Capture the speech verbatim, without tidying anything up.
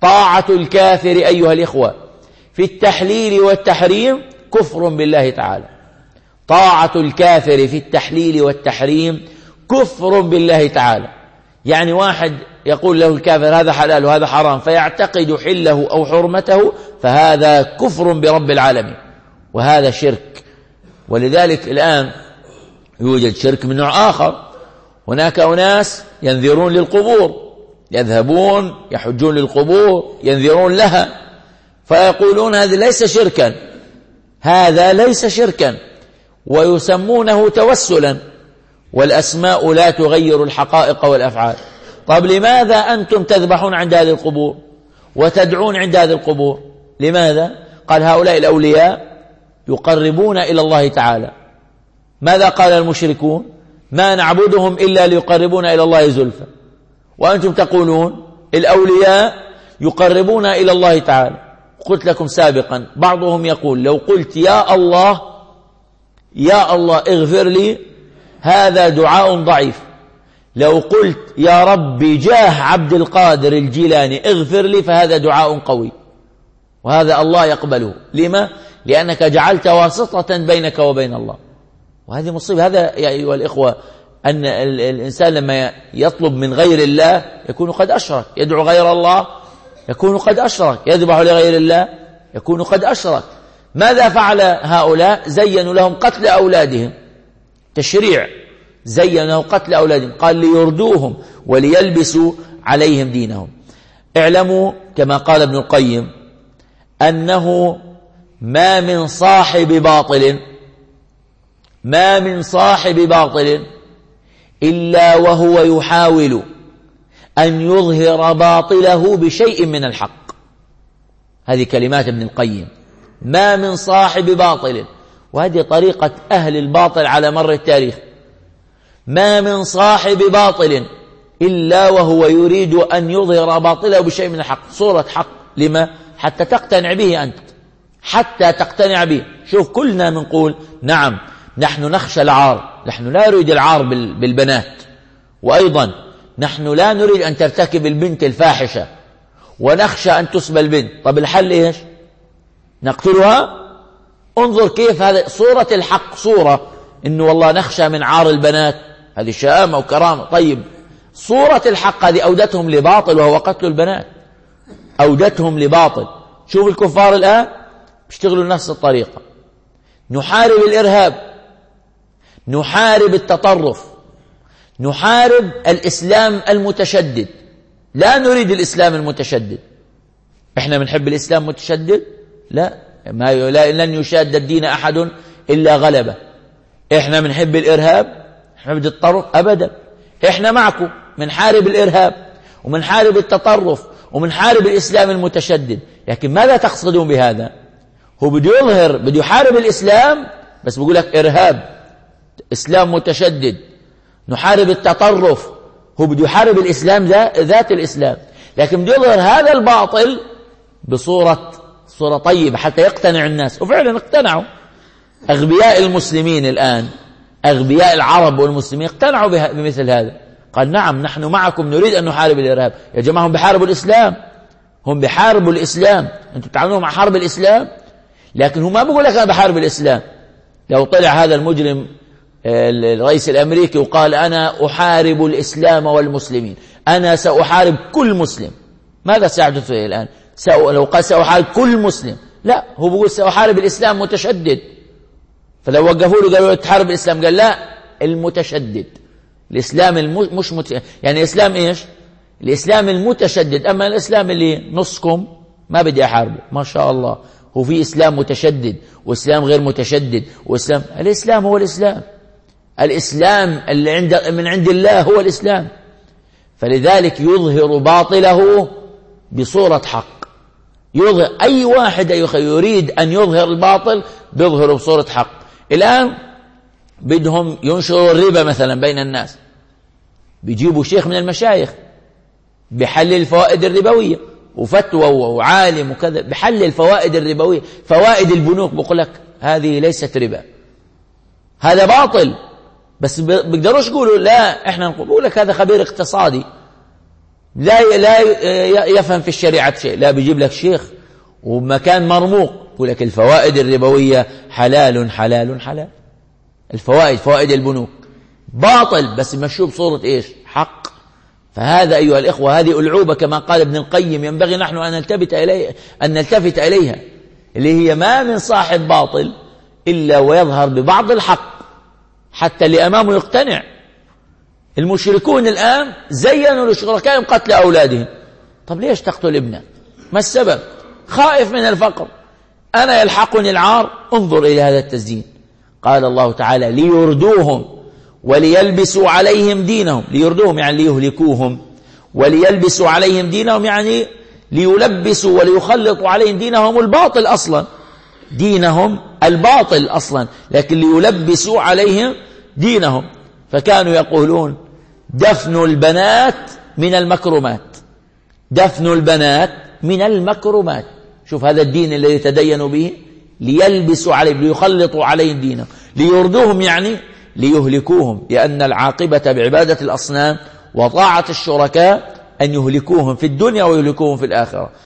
طاعة الكافر أيها الإخوة في التحليل والتحريم كفر بالله تعالى. طاعة الكافر في التحليل والتحريم كفر بالله تعالى. يعني واحد يقول له الكافر هذا حلال وهذا حرام فيعتقد حله أو حرمته، فهذا كفر برب العالمين، وهذا شرك. ولذلك الآن يوجد شرك من نوع آخر. هناك أناس ينذرون للقبور، يذهبون يحجون للقبور ينذرون لها، فيقولون هذا ليس شركا، هذا ليس شركا، ويسمونه توسلا. والأسماء لا تغير الحقائق والأفعال. طب لماذا أنتم تذبحون عند هذه القبور وتدعون عند هذه القبور؟ لماذا؟ قال هؤلاء الأولياء يقربون إلى الله تعالى. ماذا قال المشركون؟ ما نعبدهم إلا ليقربون إلى الله زلفى. وأنتم تقولون الأولياء يقربون إلى الله تعالى. قلت لكم سابقا بعضهم يقول لو قلت يا الله يا الله اغفر لي هذا دعاء ضعيف، لو قلت يا رب جاه عبد القادر الجيلاني اغفر لي فهذا دعاء قوي، وهذا الله يقبله. لما؟ لأنك جعلت واسطة بينك وبين الله، وهذه مصيبة. هذا يا أيها الإخوة أن الإنسان لما يطلب من غير الله يكون قد أشرك، يدعو غير الله يكون قد أشرك، يذبح لغير الله يكون قد أشرك. ماذا فعل هؤلاء؟ زينوا لهم قتل أولادهم، تشريع، زينوا قتل أولادهم، قال ليردوهم وليلبسوا عليهم دينهم. اعلموا كما قال ابن القيم أنه ما من صاحب باطل ما من صاحب باطل إلا وهو يحاول أن يظهر باطله بشيء من الحق. هذه كلمات ابن القيم. ما من صاحب باطل، وهذه طريقة أهل الباطل على مر التاريخ. ما من صاحب باطل إلا وهو يريد أن يظهر باطله بشيء من الحق، صورة حق. لما؟ حتى تقتنع به أنت، حتى تقتنع به. شوف كلنا نقول نعم نحن نخشى العار، نحن لا نريد العار بالبنات، وأيضا نحن لا نريد أن ترتكب البنت الفاحشة، ونخشى أن تسبى البنت. طب الحل إيش؟ نقتلها؟ انظر كيف هذا صورة الحق، صورة إنه والله نخشى من عار البنات، هذه شهامة وكرامة. طيب صورة الحق هذه أودتهم لباطل وهو قتل البنات، أودتهم لباطل. شوف الكفار الآن بيشتغلوا نفس الطريقة. نحارب الإرهاب، نحارب التطرف، نحارب الإسلام المتشدد. لا نريد الإسلام المتشدد. إحنا بنحب الإسلام المتشدد؟ لا، ما لن يشاد الدين أحد إلا غلبه. إحنا بنحب الإرهاب، إحنا بنحب التطرف؟ أبدا. إحنا معكم بنحارب الإرهاب وبنحارب التطرف وبنحارب الإسلام المتشدد. لكن ماذا تقصدون بهذا؟ هو بده يظهر، بده يحارب الإسلام، بس بيقول لك إرهاب، إسلام متشدد، نحارب التطرف. هو بده يحارب الإسلام ذات الإسلام، لكن بده يظهر هذا الباطل بصورة صورة طيبة حتى يقتنع الناس. وفعلا اقتنعوا أغبياء المسلمين الآن، أغبياء العرب والمسلمين اقتنعوا بمثل هذا. قال نعم نحن معكم نريد أن نحارب الإرهاب. يا جماعة هم بيحاربوا الإسلام، هم بيحاربوا الإسلام. أنتم تعاملون مع حرب الإسلام، لكن هو ما بيقول لك أنا بحارب الإسلام. لو طلع هذا المجرم الرئيس الأمريكي وقال أنا أحارب الإسلام والمسلمين، أنا سأحارب كل مسلم، ماذا سيحدث فيه الآن؟ لو قال سأحارب كل مسلم، لا، هو بيقول سأحارب الإسلام متشدد. فلو وقفوا له قالوا تحارب الإسلام، قال لا، المتشدد. الإسلام الم... مش مت... يعني الإسلام إيش؟ الإسلام المتشدد. أما الإسلام اللي نصكم ما بدي أحاربه، ما شاء الله، هو في إسلام متشدد وإسلام غير متشدد وإسلام. الإسلام هو الإسلام، الإسلام اللي عند من عند الله هو الإسلام. فلذلك يظهر باطله بصورة حق. يظهر أي واحد يريد أن يظهر الباطل بيظهره بصورة حق. الآن بدهم ينشروا الربا مثلا بين الناس، بيجيبوا شيخ من المشايخ بحلل الفوائد الربوية، وفتوى وعالم وكذا بحلل الفوائد الربوية، فوائد البنوك، بقول لك هذه ليست ربا، هذا باطل. بس بيقدروش يقولوا لا، احنا نقول لك هذا خبير اقتصادي، لا لا يفهم في الشريعة شيء، لا بيجيب لك شيخ ومكان مرموق يقول لك الفوائد الربوية حلال حلال حلال، الفوائد فوائد البنوك باطل بس مشوب صورة إيش؟ حق. فهذا أيها الإخوة هذه ألعوبة كما قال ابن القيم ينبغي نحن أن نلتفت إليها أن نلتفت إليها، اللي هي ما من صاحب باطل إلا ويظهر ببعض الحق حتى اللي أمامه يقتنع. المشركون الآن زينوا لشركائهم قتل أولادهم. طب ليش تقتل ابنك؟ ما السبب؟ خائف من الفقر، أنا يلحقني العار. انظر إلى هذا التزيين. قال الله تعالى ليردوهم وليلبسوا عليهم دينهم. ليردوهم يعني ليهلكوهم، وليلبسوا عليهم دينهم يعني ليلبسوا وليخلطوا عليهم دينهم الباطل أصلا، دينهم الباطل أصلا، لكن ليلبسوا عليهم دينهم. فكانوا يقولون دفن البنات من المكرمات، دفن البنات من المكرمات. شوف هذا الدين الذي تدينوا به، ليلبسوا عليهم ليخلطوا عليهم دينهم. ليردوهم يعني ليهلكوهم، لأن العاقبة بعبادة الأصنام وطاعة الشركاء أن يهلكوهم في الدنيا ويهلكوهم في الآخرة.